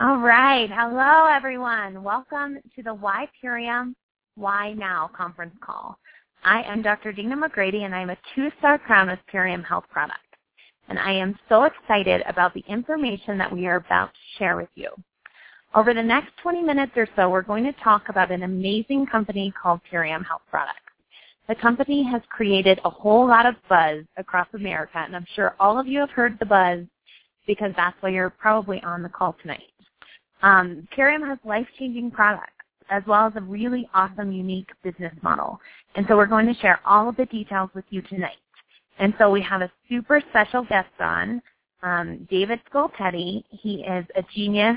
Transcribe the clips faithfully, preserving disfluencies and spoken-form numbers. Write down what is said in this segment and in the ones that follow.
All right. Hello, everyone. Welcome to the Why Purium, Why Now conference call. I am Doctor Dina McGrady, and I'm a two-star crown with Purium Health Products. And I am so excited about the information that we are about to share with you. Over the next twenty minutes or so, we're going to talk about an amazing company called Purium Health Products. The company has created a whole lot of buzz across America, and I'm sure all of you have heard the buzz because that's why you're probably on the call tonight. Um, Purium has life-changing products as well as a really awesome, unique business model. And so we're going to share all of the details with you tonight. And so we have a super special guest on, um, David Skoltedi. He is a genius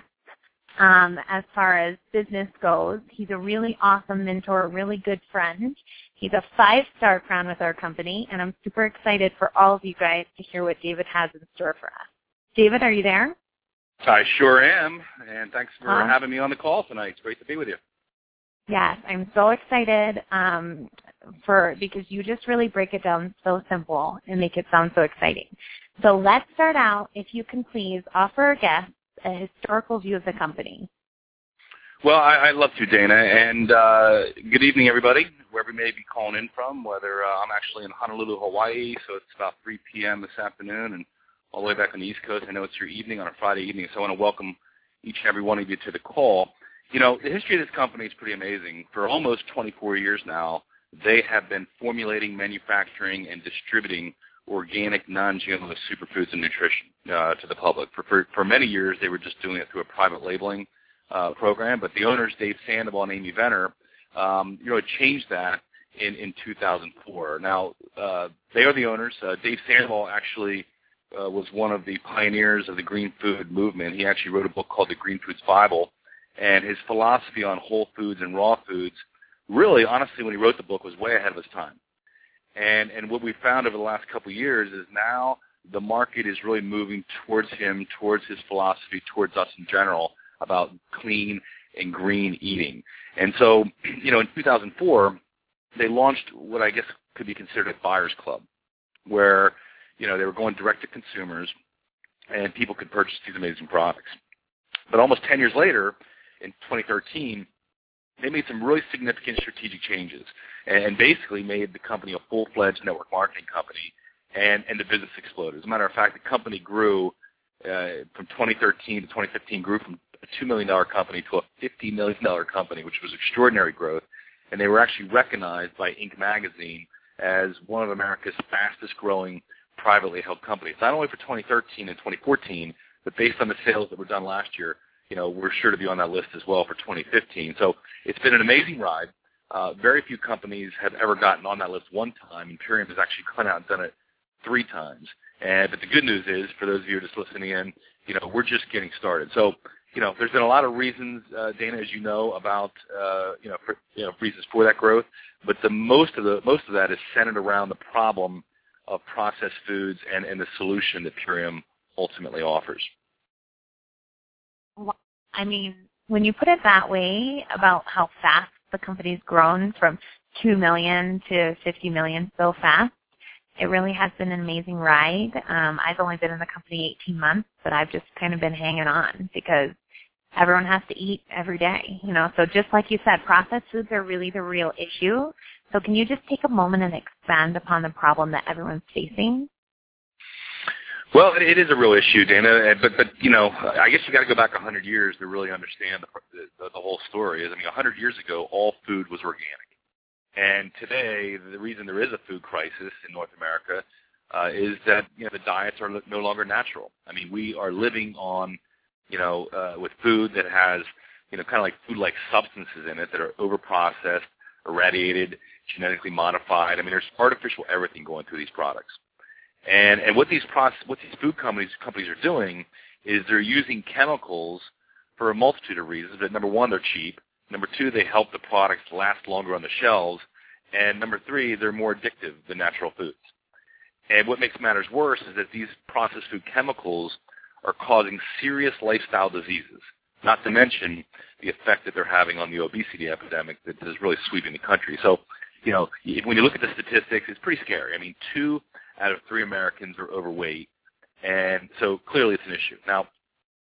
um, as far as business goes. He's a really awesome mentor, a really good friend. He's a five-star crown with our company, and I'm super excited for all of you guys to hear what David has in store for us. David, are you there? I sure am, and thanks for huh? having me on the call tonight. It's great to be with you. Yes, I'm so excited um, for because you just really break it down so simple and make it sound so exciting. So let's start out, if you can please, offer our guests a historical view of the company. Well, I, I'd love to, Dana, and uh, good evening, everybody, wherever you may be calling in from, whether uh, I'm actually in Honolulu, Hawaii, so it's about three p.m. this afternoon, and all the way back on the East Coast. I know it's your evening on a Friday evening, so I want to welcome each and every one of you to the call. You know, the history of this company is pretty amazing. For almost twenty-four years now, they have been formulating, manufacturing, and distributing organic, non-G M O superfoods and nutrition uh, to the public. For, for, for many years, they were just doing it through a private labeling uh, program, but the owners, Dave Sandoval and Amy Venner, um, you know, changed that in, in two thousand four. Now, uh, they are the owners. Uh, Dave Sandoval actually Uh, was one of the pioneers of the green food movement. He actually wrote a book called The Green Foods Bible, and his philosophy on whole foods and raw foods, really, honestly, when he wrote the book, was way ahead of his time. And and what we found over the last couple of years is now the market is really moving towards him, towards his philosophy, towards us in general about clean and green eating. And so, you know, in two thousand four, they launched what I guess could be considered a buyer's club, where you know, they were going direct to consumers, and people could purchase these amazing products. But almost ten years later, in twenty thirteen, they made some really significant strategic changes and basically made the company a full-fledged network marketing company, and, and the business exploded. As a matter of fact, the company grew uh, from twenty thirteen to twenty fifteen, grew from a two million dollars company to a fifty million dollars company, which was extraordinary growth. And they were actually recognized by Inc magazine as one of America's fastest-growing privately held companies, not only for twenty thirteen and twenty fourteen, but based on the sales that were done last year, you know, we're sure to be on that list as well for twenty fifteen. So it's been an amazing ride. Uh, very few companies have ever gotten on that list one time, and Purium has actually gone out and done it three times. And but the good news is, for those of you just listening in, you know, we're just getting started. So, you know, there's been a lot of reasons, uh, Dana, as you know, about uh, you know, for, you know, reasons for that growth, but the most of the most of that is centered around the problem of processed foods and, and the solution that Purium ultimately offers. Well, I mean, when you put it that way about how fast the company's grown from two million dollars to fifty million dollars so fast, it really has been an amazing ride. Um, I've only been in the company eighteen months, but I've just kind of been hanging on because everyone has to eat every day. You know, so just like you said, processed foods are really the real issue. So can you just take a moment and expand upon the problem that everyone's facing? Well, it, it is a real issue, Dana, but, but you know, I guess you got to go back one hundred years to really understand the, the, the whole story. I mean, one hundred years ago, all food was organic. And today, the reason there is a food crisis in North America uh, is that, you know, the diets are no longer natural. I mean, we are living on, you know, uh, with food that has, you know, kind of like food-like substances in it that are overprocessed, irradiated, genetically modified. I mean, there's artificial everything going through these products. And and what these process, what these food companies companies are doing is they're using chemicals for a multitude of reasons. But number one, they're cheap. Number two, they help the products last longer on the shelves. And number three, they're more addictive than natural foods. And what makes matters worse is that these processed food chemicals are causing serious lifestyle diseases, not to mention the effect that they're having on the obesity epidemic that is really sweeping the country. So, you know, when you look at the statistics, it's pretty scary. I mean, two out of three Americans are overweight, and so clearly it's an issue. Now,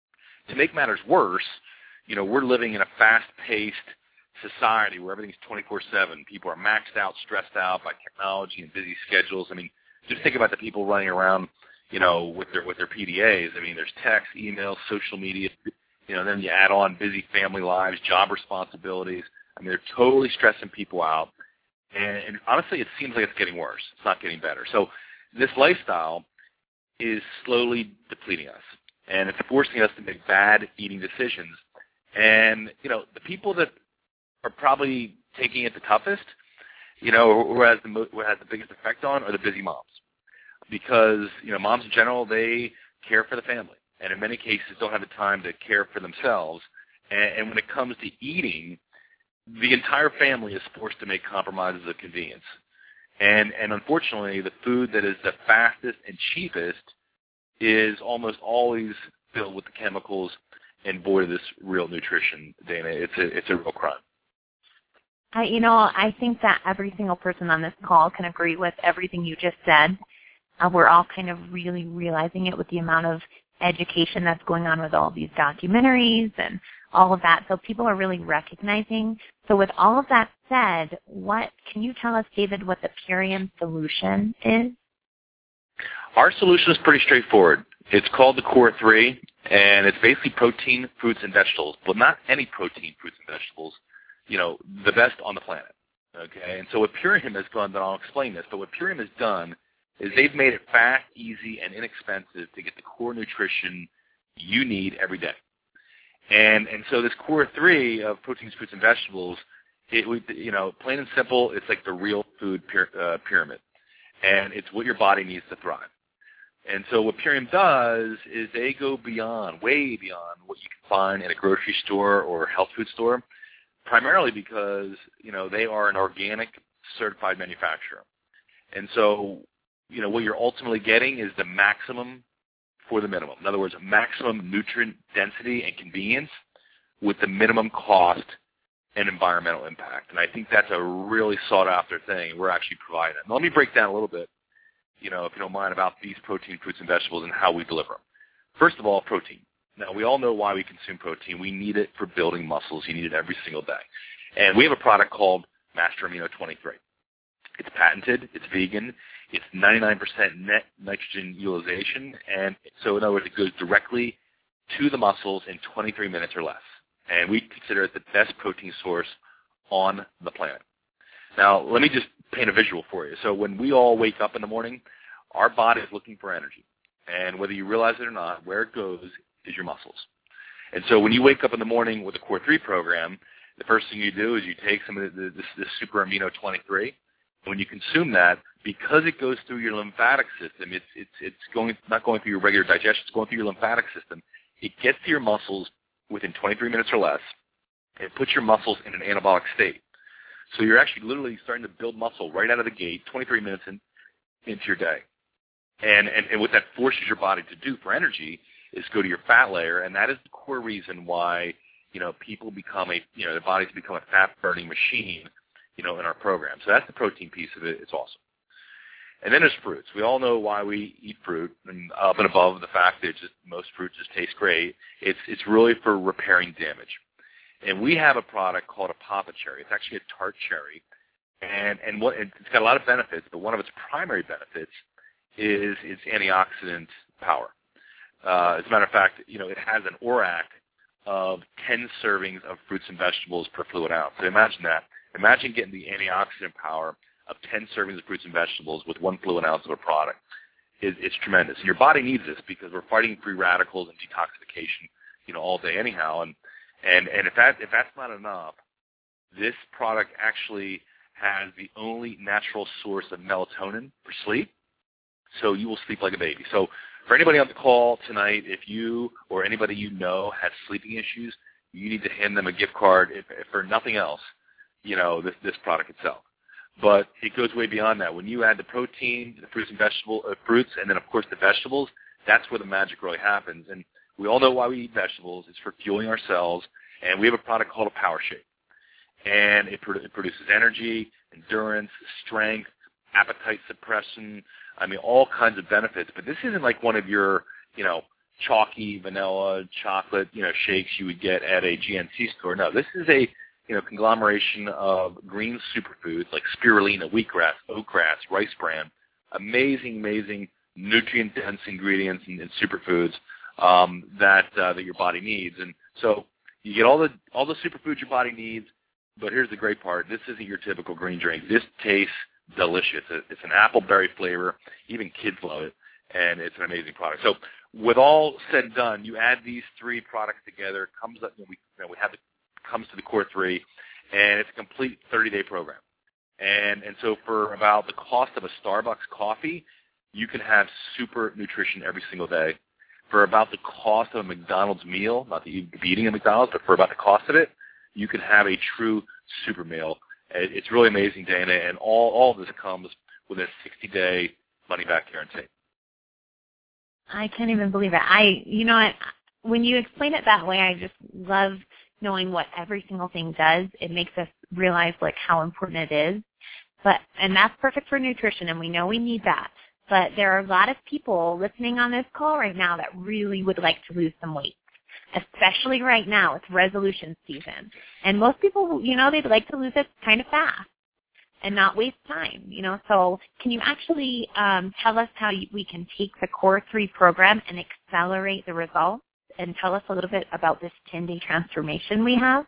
to make matters worse, you know, we're living in a fast-paced society where everything's twenty-four seven. People are maxed out, stressed out by technology and busy schedules. I mean, just think about the people running around, you know, with their with their P D As. I mean, there's text, email, social media, you know, then you add on busy family lives, job responsibilities. I mean, they're totally stressing people out. And, and honestly, it seems like it's getting worse. It's not getting better. So this lifestyle is slowly depleting us, and it's forcing us to make bad eating decisions. And, you know, the people that are probably taking it the toughest, you know, who has the, who has the biggest effect on are the busy moms. Because, you know, moms in general, they care for the family, and in many cases don't have the time to care for themselves. And, and when it comes to eating, the entire family is forced to make compromises of convenience. And, and unfortunately, the food that is the fastest and cheapest is almost always filled with the chemicals and void of this real nutrition, Dana. It's a, it's a real crime. I, you know, I think that every single person on this call can agree with everything you just said. Uh, we're all kind of really realizing it with the amount of education that's going on with all these documentaries and all of that. So people are really recognizing. So with all of that said, what can you tell us, David, what the Purium solution is? Our solution is pretty straightforward. It's called the Core three, and it's basically protein, fruits, and vegetables, but not any protein, fruits, and vegetables, you know, the best on the planet. Okay, and so what Purium has done, and I'll explain this, but what Purium has done is they've made it fast, easy, and inexpensive to get the core nutrition you need every day. And and so this Core three of proteins, fruits, and vegetables, it, you know, plain and simple, it's like the real food uh, pyramid. And it's what your body needs to thrive. And so what Purium does is they go beyond, way beyond what you can find in a grocery store or health food store, primarily because, you know, they are an organic certified manufacturer. And so, you know, what you're ultimately getting is the maximum for the minimum. In other words, maximum nutrient density and convenience with the minimum cost and environmental impact. And I think that's a really sought-after thing. We're actually providing it. Now, let me break down a little bit, you know, if you don't mind, about these protein, fruits, and vegetables and how we deliver them. First of all, protein. Now, we all know why we consume protein. We need it for building muscles. You need it every single day. And we have a product called Master Amino twenty-three. It's patented. It's vegan. It's ninety-nine percent net nitrogen utilization. And so, in other words, it goes directly to the muscles in twenty-three minutes or less. And we consider it the best protein source on the planet. Now, let me just paint a visual for you. So when we all wake up in the morning, our body is looking for energy. And whether you realize it or not, where it goes is your muscles. And so when you wake up in the morning with the Core three program, the first thing you do is you take some of the, this, this Super Amino twenty-three. When you consume that, because it goes through your lymphatic system, it's, it's, it's going, not going through your regular digestion, it's going through your lymphatic system. It gets to your muscles within twenty-three minutes or less. It puts your muscles in an anabolic state. So you're actually literally starting to build muscle right out of the gate, twenty-three minutes in, into your day. And, and, and what that forces your body to do for energy is go to your fat layer, and that is the core reason why, you know, people become a, you know, their bodies become a fat-burning machine, you know, in our program. So that's the protein piece of it. It's awesome. And then there's fruits. We all know why we eat fruit, and up and above the fact that just most fruit just taste great. It's it's really for repairing damage. And we have a product called a Papa Cherry. It's actually a tart cherry, and and what it's got a lot of benefits, but one of its primary benefits is its antioxidant power. Uh, as a matter of fact, you know, it has an O R A C of ten servings of fruits and vegetables per fluid ounce. So imagine that. Imagine getting the antioxidant power of ten servings of fruits and vegetables with one fluid ounce of a product. It, it's tremendous. And your body needs this because we're fighting free radicals and detoxification, you know, all day anyhow. And and and if that if that's not enough, this product actually has the only natural source of melatonin for sleep. So you will sleep like a baby. So for anybody on the call tonight, if you or anybody you know has sleeping issues, you need to hand them a gift card, if, if for nothing else, you know, this, this product itself. But it goes way beyond that. When you add the protein, the fruits and vegetable uh, fruits, and then of course the vegetables, that's where the magic really happens. And we all know why we eat vegetables. It's for fueling our cells. And we have a product called a Power Shake. And it, it produces energy, endurance, strength, appetite suppression. I mean, all kinds of benefits. But this isn't like one of your, you know, chalky, vanilla, chocolate, you know, shakes you would get at a G N C store. No, this is a, you know, conglomeration of green superfoods like spirulina, wheatgrass, oatgrass, rice bran, amazing, amazing nutrient-dense ingredients and, and superfoods um, that uh, that your body needs. And so you get all the all the superfoods your body needs. But here's the great part: this isn't your typical green drink. This tastes delicious. It's an apple berry flavor. Even kids love it, and it's an amazing product. So, with all said and done, you add these three products together. Comes up, you know, we you know, we have the comes to the core three, and it's a complete thirty-day program. And and so for about the cost of a Starbucks coffee, you can have super nutrition every single day. For about the cost of a McDonald's meal, not that you'd be eating at McDonald's, but for about the cost of it, you can have a true super meal. It's really amazing, Dana, and all, all of this comes with a sixty-day money-back guarantee. I can't even believe it. I, you know what, when you explain it that way, I just love knowing what every single thing does. It makes us realize, like, how important it is. But, and that's perfect for nutrition, and we know we need that. But there are a lot of people listening on this call right now that really would like to lose some weight, especially right now. It's resolution season. And most people, you know, they'd like to lose it kind of fast and not waste time, you know. So can you actually um, tell us how you, we can take the Core three program and accelerate the results, and tell us a little bit about this ten-day transformation we have?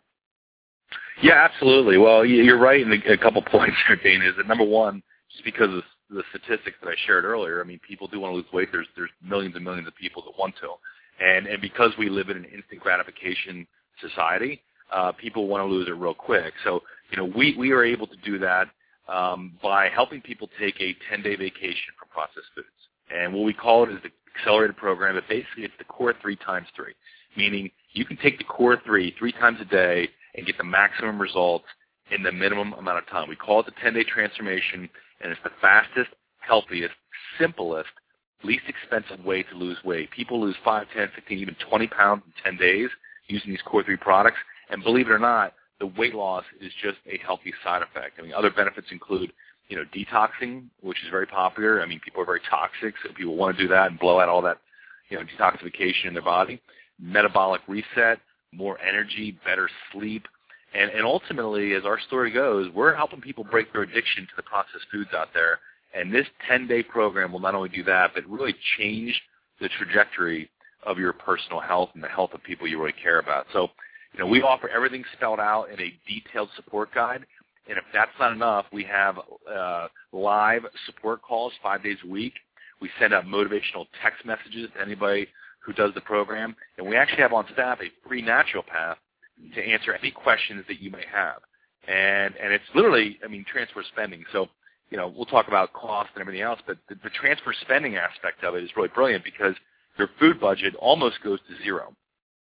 Yeah, absolutely. Well, you're right in a couple points here, Dana, is that number one, just because of the statistics that I shared earlier, I mean, people do want to lose weight. There's there's millions and millions of people that want to. And and because we live in an instant gratification society, uh, people want to lose it real quick. So, you know, we, we are able to do that um, by helping people take a ten-day vacation from processed foods. And what we call it is the accelerated program, but basically it's the Core three times three, meaning you can take the Core three three times a day and get the maximum results in the minimum amount of time. We call it the ten-day transformation, and it's the fastest, healthiest, simplest, least expensive way to lose weight. People lose five, ten, fifteen, even twenty pounds in ten days using these Core three products, and believe it or not, the weight loss is just a healthy side effect. I mean, other benefits include, you know, detoxing, which is very popular. I mean, people are very toxic, so people want to do that and blow out all that, you know, detoxification in their body. Metabolic reset, more energy, better sleep. And, and ultimately, as our story goes, we're helping people break their addiction to the processed foods out there. And this ten-day program will not only do that, but really change the trajectory of your personal health and the health of people you really care about. So, you know, we offer everything spelled out in a detailed support guide. And if that's not enough, we have uh, live support calls five days a week. We send out motivational text messages to anybody who does the program. And we actually have on staff a free naturopath to answer any questions that you may have. And and it's literally, I mean, transfer spending. So, you know, we'll talk about cost and everything else, but the, the transfer spending aspect of it is really brilliant because your food budget almost goes to zero.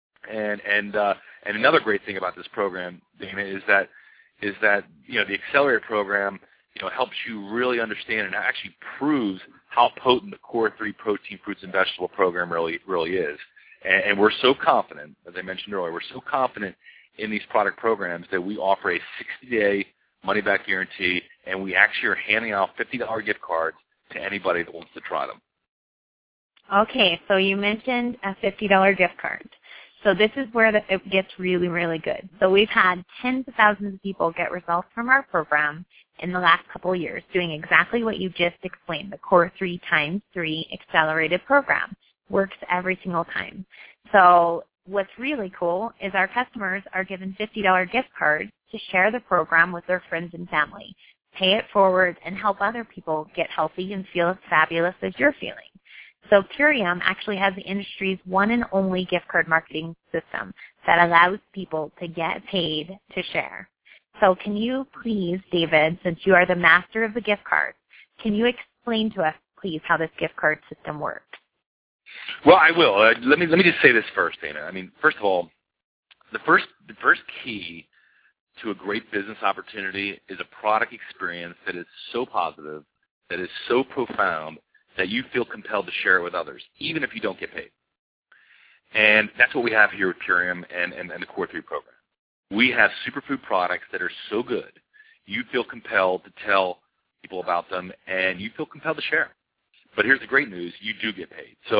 And and uh, and another great thing about this program, Dana, is that is that you know the Accelerator program, you know, helps you really understand and actually proves how potent the Core three Protein, Fruits, and Vegetable program really really is. And, and we're so confident, as I mentioned earlier, we're so confident in these product programs that we offer a sixty-day money-back guarantee, and we actually are handing out fifty dollars gift cards to anybody that wants to try them. Okay, so you mentioned a fifty dollars gift card. So this is where the, it gets really, really good. So we've had tens of thousands of people get results from our program in the last couple of years doing exactly what you just explained. The Core three times three accelerated program works every single time. So what's really cool is our customers are given fifty dollars gift cards to share the program with their friends and family, pay it forward, and help other people get healthy and feel as fabulous as you're feeling. So Purium actually has the industry's one and only gift card marketing system that allows people to get paid to share. So can you please, David, since you are the master of the gift cards, can you explain to us, please, how this gift card system works? Well, I will. Uh, let me let me just say this first, Dana. I mean, first of all, the first the first key to a great business opportunity is a product experience that is so positive, that is so profound, that you feel compelled to share it with others, even if you don't get paid. And that's what we have here with Purium and, and, and the Core three program. We have superfood products that are so good, you feel compelled to tell people about them, and you feel compelled to share. But here's the great news, you do get paid. So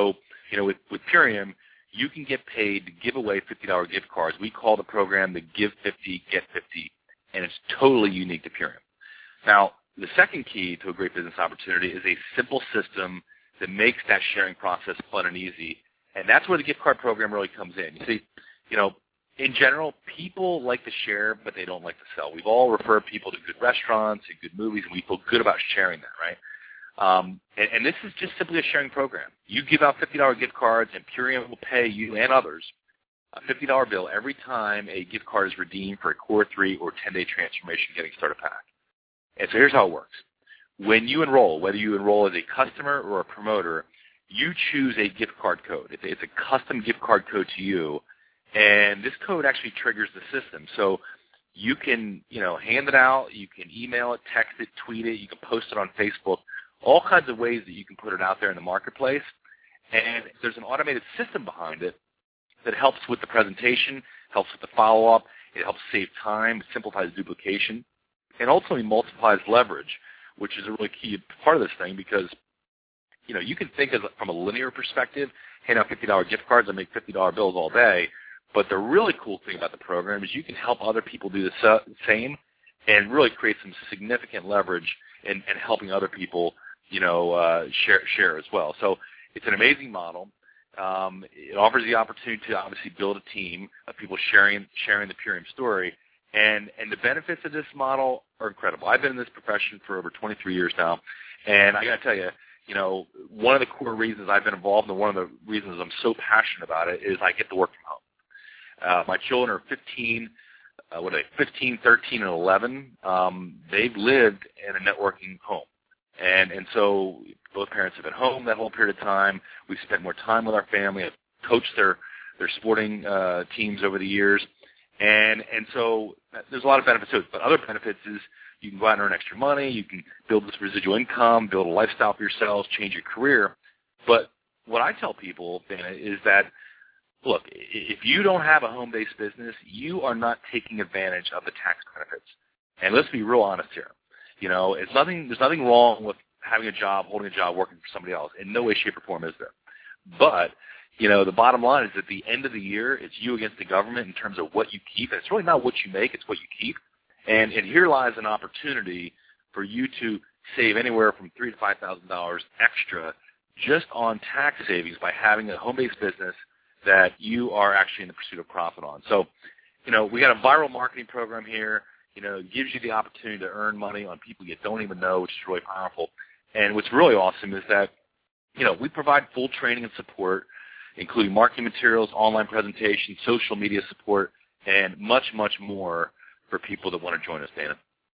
You know, with, with Purium, you can get paid to give away fifty dollars gift cards. We call the program the Give fifty, Get fifty, and it's totally unique to Purium. Now, the second key to a great business opportunity is a simple system that makes that sharing process fun and easy, and that's where the gift card program really comes in. You see, you know, in general, people like to share, but they don't like to sell. We've all referred people to good restaurants and good movies, and we feel good about sharing that, right? Um, and, and this is just simply a sharing program. You give out fifty dollars gift cards, and Purium will pay you and others a fifty dollars bill every time a gift card is redeemed for a Core three or ten-day transformation getting started pack. And so here's how it works. When you enroll, whether you enroll as a customer or a promoter, you choose a gift card code. It's a, it's a custom gift card code to you, and this code actually triggers the system. So you can, you know, hand it out, you can email it, text it, tweet it, you can post it on Facebook, all kinds of ways that you can put it out there in the marketplace. And there's an automated system behind it that helps with the presentation, helps with the follow-up, it helps save time, simplifies duplication, and ultimately multiplies leverage, which is a really key part of this thing because, you know, you can think of it from a linear perspective, hand out fifty dollars gift cards and make fifty dollars bills all day, but the really cool thing about the program is you can help other people do the same and really create some significant leverage in, in helping other people, you know, uh, share, share as well. So it's an amazing model. Um, it offers the opportunity to obviously build a team of people sharing sharing the Purium story. And and the benefits of this model are incredible. I've been in this profession for over twenty-three years now, and I got to tell you, you know, one of the core reasons I've been involved and one of the reasons I'm so passionate about it is I get to work from home. Uh, my children are fifteen, uh, what are they, fifteen, thirteen, and eleven. Um, they've lived in a networking home, and and so both parents have been home that whole period of time. We've spent more time with our family. I've coached their their sporting uh, teams over the years. And and so there's a lot of benefits to it. But other benefits is you can go out and earn extra money. You can build this residual income, build a lifestyle for yourselves, change your career. But what I tell people, Dana, is that, look, if you don't have a home-based business, you are not taking advantage of the tax benefits. And let's be real honest here. You know, it's nothing. There's nothing wrong with having a job, holding a job, working for somebody else. In no way, shape, or form is there. But you know, the bottom line is at the end of the year, it's you against the government in terms of what you keep. And it's really not what you make, it's what you keep. And, and here lies an opportunity for you to save anywhere from three thousand to five thousand dollars extra just on tax savings by having a home-based business that you are actually in the pursuit of profit on. So, you know, we got a viral marketing program here. You know, it gives you the opportunity to earn money on people you don't even know, which is really powerful. And what's really awesome is that, you know, we provide full training and support, including marketing materials, online presentations, social media support, and much, much more for people that want to join us, Dana.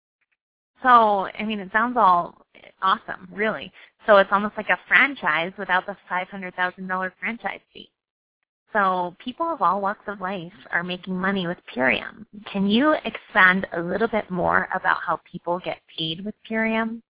So, I mean, it sounds all awesome, really. So it's almost like a franchise without the five hundred thousand dollars franchise fee. So people of all walks of life are making money with Purium. Can you expand a little bit more about how people get paid with Purium?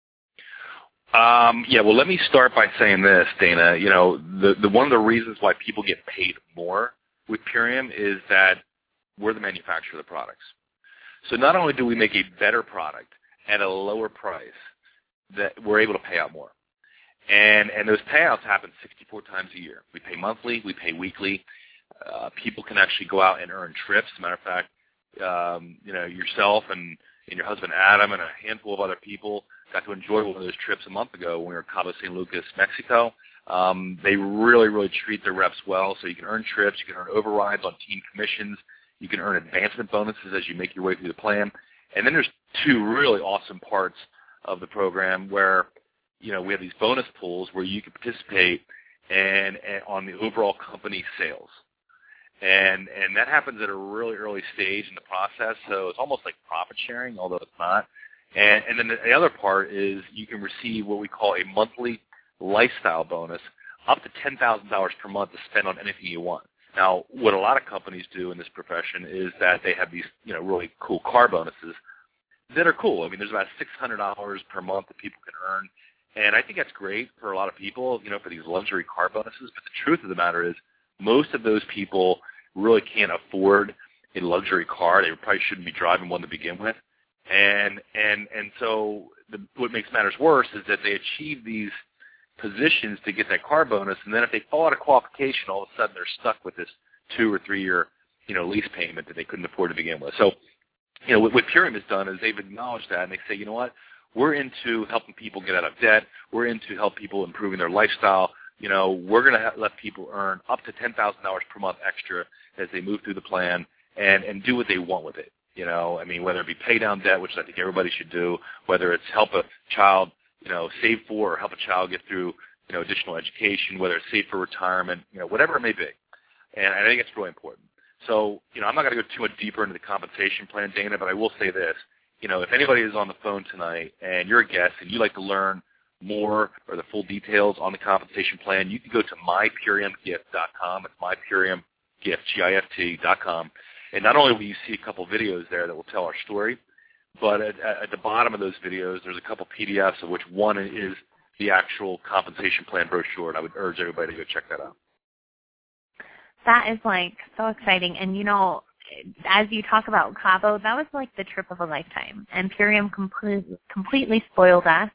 Um, yeah, well, let me start by saying this, Dana. You know, the, the one of the reasons why people get paid more with Purium is that we're the manufacturer of the products. So not only do we make a better product at a lower price, that we're able to pay out more. And and those payouts happen sixty-four times a year. We pay monthly, we pay weekly. Uh, people can actually go out and earn trips. As a matter of fact, um, you know, yourself and, and your husband Adam and a handful of other people got to enjoy one of those trips a month ago when we were in Cabo San Lucas, Mexico. Um, they really, really treat their reps well. So you can earn trips, you can earn overrides on team commissions, you can earn advancement bonuses as you make your way through the plan. And then there's two really awesome parts of the program where, you know, we have these bonus pools where you can participate and, and on the overall company sales. And and that happens at a really early stage in the process, so it's almost like profit sharing, although it's not. And, and then the other part is you can receive what we call a monthly lifestyle bonus up to ten thousand dollars per month to spend on anything you want. Now, what a lot of companies do in this profession is that they have these, you know, really cool car bonuses that are cool. I mean, there's about six hundred dollars per month that people can earn. And I think that's great for a lot of people, you know, for these luxury car bonuses. But the truth of the matter is most of those people really can't afford a luxury car. They probably shouldn't be driving one to begin with. And and and so the, what makes matters worse is that they achieve these positions to get that car bonus, and then if they fall out of qualification, all of a sudden they're stuck with this two or three year, you know, lease payment that they couldn't afford to begin with. So, you know, what, what Purium has done is they've acknowledged that, and they say, you know what, we're into helping people get out of debt. We're into help people improving their lifestyle. You know, we're going to ha- let people earn up to ten thousand dollars per month extra as they move through the plan and, and do what they want with it. You know, I mean, whether it be pay down debt, which I think everybody should do, whether it's help a child, you know, save for or help a child get through, you know, additional education, whether it's save for retirement, you know, whatever it may be. And I think it's really important. So, you know, I'm not going to go too much deeper into the compensation plan, Dana, but I will say this. You know, if anybody is on the phone tonight and you're a guest and you'd like to learn more or the full details on the compensation plan, you can go to my purium gift dot com. It's my purium gift, G I F T dot com. And not only will you see a couple videos there that will tell our story, but at, at the bottom of those videos, there's a couple P D Fs of which one is the actual compensation plan brochure, and I would urge everybody to go check that out. That is, like, so exciting. And, you know, as you talk about Cabo, that was like the trip of a lifetime. And Purium complete, completely spoiled us,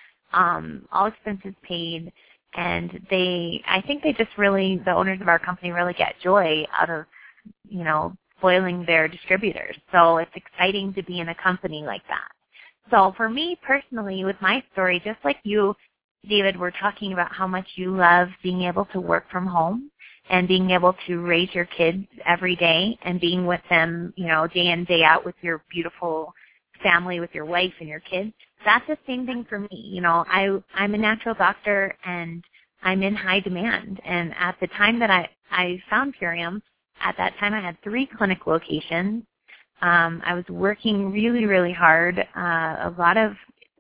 um, all expenses paid. And they, I think they just really, the owners of our company really get joy out of, you know, spoiling their distributors. So it's exciting to be in a company like that. So for me personally, with my story, just like you, David, we're talking about how much you love being able to work from home and being able to raise your kids every day and being with them, you know, day in, day out with your beautiful family, with your wife and your kids. That's the same thing for me. You know, I, I'm a natural doctor and I'm in high demand. And at the time that I, I found Purium, at that time I had three clinic locations. Um, I was working really, really hard. Uh, a lot of,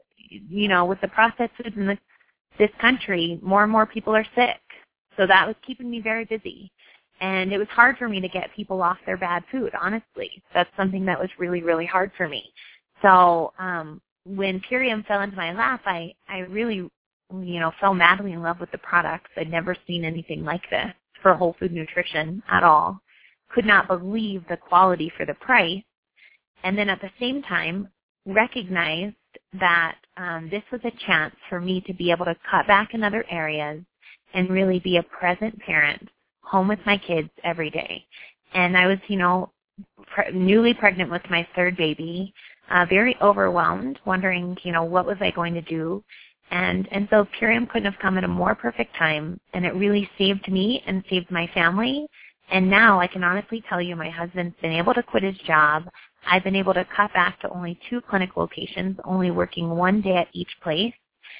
you know, with the processed foods in the, this country, more and more people are sick. So that was keeping me very busy. And it was hard for me to get people off their bad food, honestly. That's something that was really, really hard for me. So um, when Purium fell into my lap, I, I really, you know, fell madly in love with the products. I'd never seen anything like this for whole food nutrition at all. Could not believe the quality for the price. And then at the same time, recognized that um, this was a chance for me to be able to cut back in other areas and really be a present parent, home with my kids every day. And I was, you know, pre- newly pregnant with my third baby, uh, very overwhelmed, wondering, you know, what was I going to do? And and so Purium couldn't have come at a more perfect time, and it really saved me and saved my family. And now I can honestly tell you my husband's been able to quit his job. I've been able to cut back to only two clinic locations, only working one day at each place,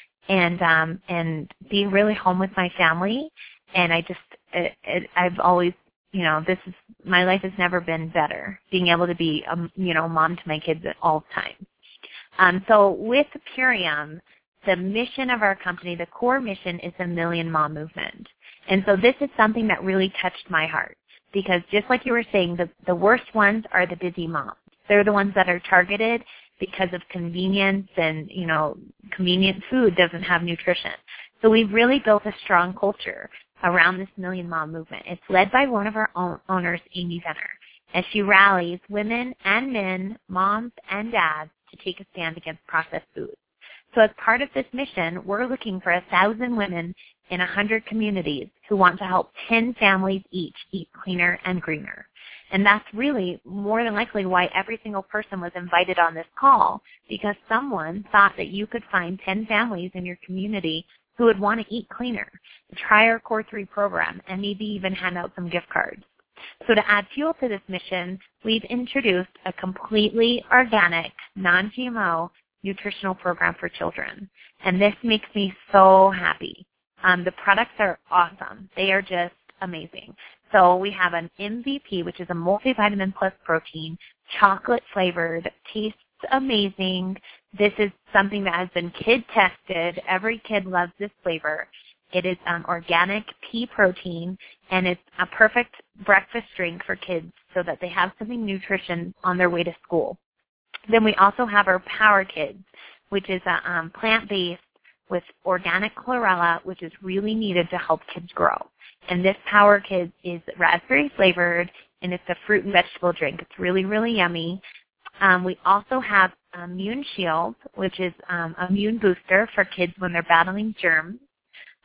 and um, and be really home with my family. And I just, it, it, I've always, you know, this is, my life has never been better, being able to be, um, you know, mom to my kids at all times. Um, so with Purium, the mission of our company, the core mission is the Million Mom Movement. And so this is something that really touched my heart, because just like you were saying, the, the worst ones are the busy moms. They're the ones that are targeted because of convenience, and, you know, convenient food doesn't have nutrition. So we've really built a strong culture around this Million Mom Movement. It's led by one of our own owners, Amy Venner, as she rallies women and men, moms and dads, to take a stand against processed foods. So as part of this mission, we're looking for a thousand women in a hundred communities who want to help ten families each eat cleaner and greener. And that's really more than likely why every single person was invited on this call, because someone thought that you could find ten families in your community who would want to eat cleaner, try our Core three program, and maybe even hand out some gift cards. So to add fuel to this mission, we've introduced a completely organic, non G M O nutritional program for children. And this makes me so happy. Um, the products are awesome. They are just amazing. So we have an M V P, which is a multivitamin plus protein, chocolate flavored, tastes amazing. This is something that has been kid tested. Every kid loves this flavor. It is um, organic pea protein, and it's a perfect breakfast drink for kids so that they have something nutrition on their way to school. Then we also have our Power Kids, which is a um, plant-based with organic chlorella, which is really needed to help kids grow. And this Power Kids is raspberry flavored, and it's a fruit and vegetable drink. It's really, really yummy. Um, we also have Immune Shield, which is um, immune booster for kids when they're battling germs.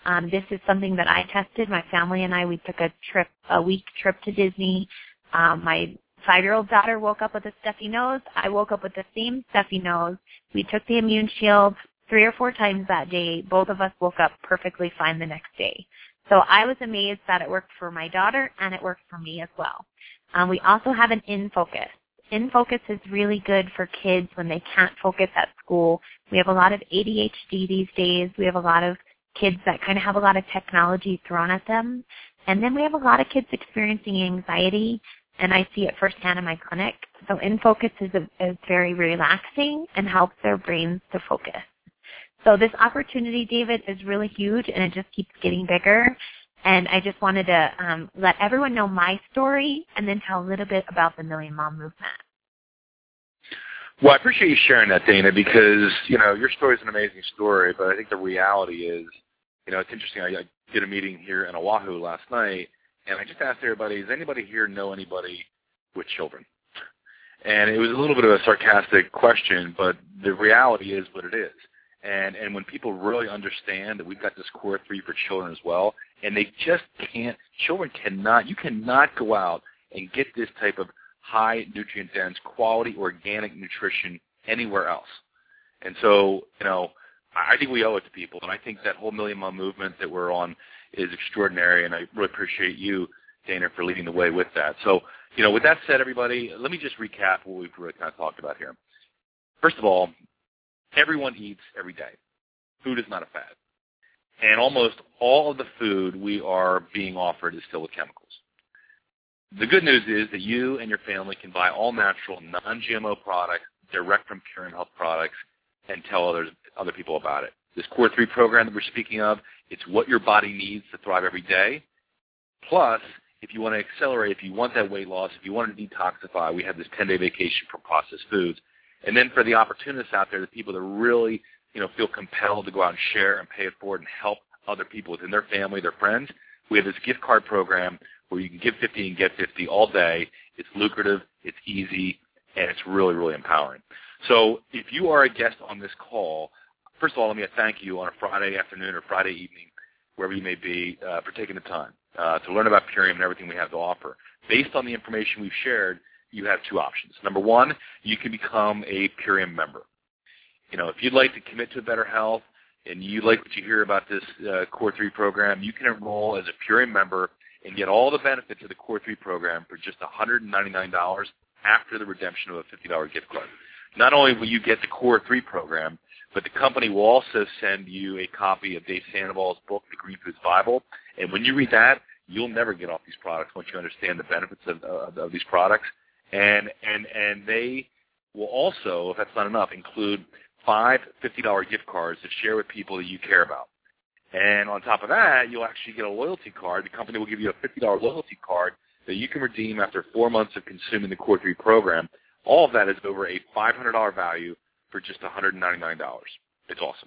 Um, this is something that I tested. My family and I, we took a trip, a week trip to Disney. Um, my five-year-old daughter woke up with a stuffy nose. I woke up with the same stuffy nose. We took the immune shield three or four times that day. Both of us woke up perfectly fine the next day. So I was amazed that it worked for my daughter and it worked for me as well. Um, we also have an InFocus. InFocus is really good for kids when they can't focus at school. We have a lot of A D H D these days. We have a lot of kids that kind of have a lot of technology thrown at them. And then we have a lot of kids experiencing anxiety, and I see it firsthand in my clinic. So InFocus is, a, is very relaxing and helps their brains to focus. So this opportunity, David, is really huge, and it just keeps getting bigger. And I just wanted to um, let everyone know my story and then tell a little bit about the Million Mom Movement. Well, I appreciate you sharing that, Dana, because, you know, your story is an amazing story, but I think the reality is, you know, it's interesting. I, I did a meeting here in Oahu last night, and I just asked everybody, does anybody here know anybody with children? And it was a little bit of a sarcastic question, but the reality is what it is. And and when people really understand that we've got this core three for children as well, and they just can't, children cannot, you cannot go out and get this type of high nutrient-dense, quality, organic nutrition anywhere else. And so, you know, I think we owe it to people, and I think that whole Million Mom movement that we're on is extraordinary, and I really appreciate you, Dana, for leading the way with that. So, you know, with that said, everybody, let me just recap what we've really kind of talked about here. First of all, everyone eats every day. Food is not a fad. And almost all of the food we are being offered is filled with chemicals. The good news is that you and your family can buy all natural, non-G M O products direct from Purium Health Products and tell others, other people about it. This Core three program that we're speaking of, it's what your body needs to thrive every day. Plus, if you want to accelerate, if you want that weight loss, if you want to detoxify, we have this ten-day vacation from processed foods. And then for the opportunists out there, the people that really, you know, feel compelled to go out and share and pay it forward and help other people within their family, their friends, we have this gift card program where you can give fifty and get fifty all day. It's lucrative, it's easy, and it's really, really empowering. So if you are a guest on this call, first of all, let me thank you on a Friday afternoon or Friday evening, wherever you may be, uh, for taking the time uh, to learn about Purium and everything we have to offer. Based on the information we've shared, you have two options. Number one, you can become a Purium member. You know, if you'd like to commit to better health and you like what you hear about this uh, Core three program, you can enroll as a Purium member and get all the benefits of the Core three program for just one hundred ninety-nine dollars after the redemption of a fifty dollars gift card. Not only will you get the Core three program, but the company will also send you a copy of Dave Sandoval's book, The Green Foods Bible. And when you read that, you'll never get off these products once you understand the benefits of, of, of these products. And, and, and they will also, if that's not enough, include five fifty dollars gift cards to share with people that you care about. And on top of that, you'll actually get a loyalty card. The company will give you a fifty dollars loyalty card that you can redeem after four months of consuming the Core three program. All of that is over a five hundred dollars value for just one hundred ninety-nine dollars. It's awesome.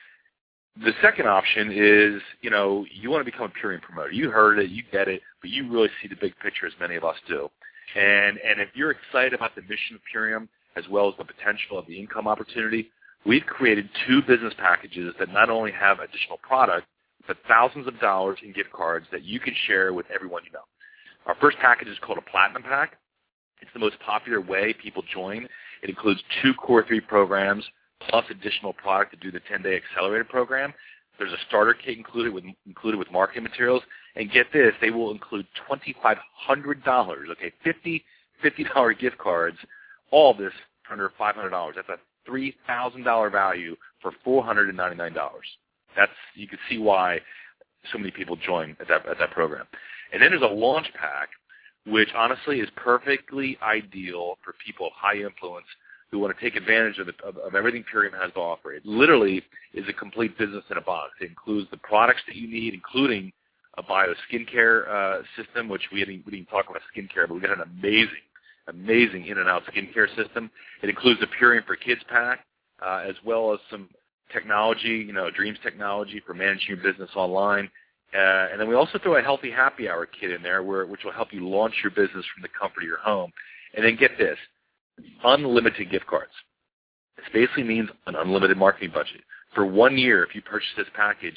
The second option is, you know, you want to become a Purium promoter. You heard it, you get it, but you really see the big picture as many of us do. And and if you're excited about the mission of Purium as well as the potential of the income opportunity, we've created two business packages that not only have additional product, but thousands of dollars in gift cards that you can share with everyone you know. Our first package is called a Platinum Pack. It's the most popular way people join. It includes two Core three programs plus additional product to do the ten-day accelerated program. There's a starter kit included with included with marketing materials. And get this, they will include twenty-five hundred dollars, okay, fifty fifty dollars gift cards, all this for under five hundred dollars. That's a three thousand dollars value for four hundred ninety-nine dollars. That's, you can see why so many people join at that, at that program. And then there's a launch pack, which honestly is perfectly ideal for people of high influence who want to take advantage of, the, of, of everything Purium has to offer. It literally is a complete business in a box. It includes the products that you need, including a bio skincare uh, system, which we didn't, we didn't talk about skincare, but we got an amazing, amazing in-and-out skincare system. It includes the Purium for Kids pack, uh, as well as some technology, you know, Dreams technology for managing your business online. Uh, and then we also throw a healthy happy hour kit in there, where, which will help you launch your business from the comfort of your home. And then get this, unlimited gift cards. This basically means an unlimited marketing budget. For one year, if you purchase this package,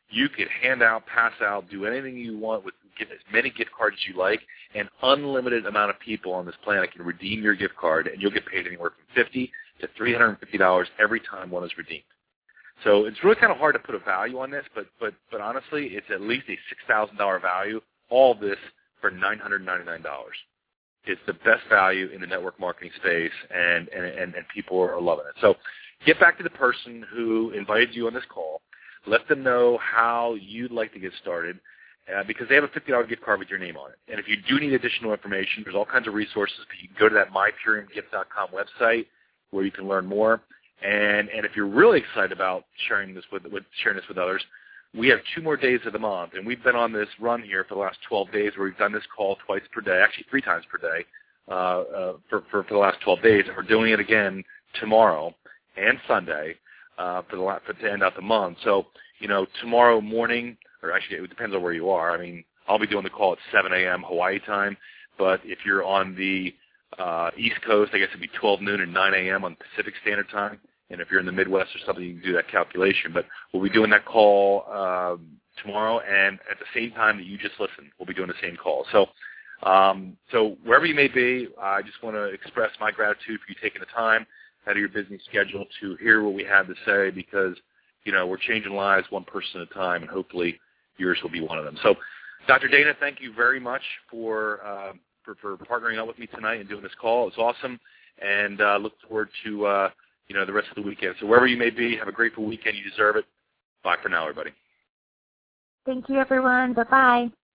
You could hand out, pass out, do anything you want with get as many gift cards as you like, and unlimited amount of people on this planet can redeem your gift card, and you'll get paid anywhere from fifty to three hundred fifty dollars every time one is redeemed. So it's really kind of hard to put a value on this, but but but honestly, it's at least a six thousand dollars value. All of this for nine hundred ninety-nine dollars. It's the best value in the network marketing space, and, and, and, and people are loving it. So get back to the person who invited you on this call. Let them know how you'd like to get started, uh, because they have a fifty dollars gift card with your name on it. And if you do need additional information, there's all kinds of resources. But you can go to that my purium gift dot com website where you can learn more. And, and if you're really excited about sharing this with, with sharing this with others, we have two more days of the month, and we've been on this run here for the last twelve days where we've done this call twice per day, actually three times per day uh, uh, for, for, for the last twelve days. And we're doing it again tomorrow and Sunday uh, for the last, for, to end out the month. So, you know, tomorrow morning, or actually it depends on where you are. I mean, I'll be doing the call at seven a.m. Hawaii time, but if you're on the uh, East Coast, I guess it'd be twelve noon and nine a.m. on Pacific Standard Time. And if you're in the Midwest or something, you can do that calculation. But we'll be doing that call um, tomorrow, and at the same time that you just listened, we'll be doing the same call. So um, so wherever you may be, I just want to express my gratitude for you taking the time out of your busy schedule to hear what we have to say, because, you know, we're changing lives one person at a time, and hopefully yours will be one of them. So, Doctor Dana, thank you very much for, uh, for, for partnering up with me tonight and doing this call. It's awesome, and uh, look forward to uh, you know, the rest of the weekend. So wherever you may be, have a grateful weekend. You deserve it. Bye for now, everybody. Thank you, everyone. Bye-bye.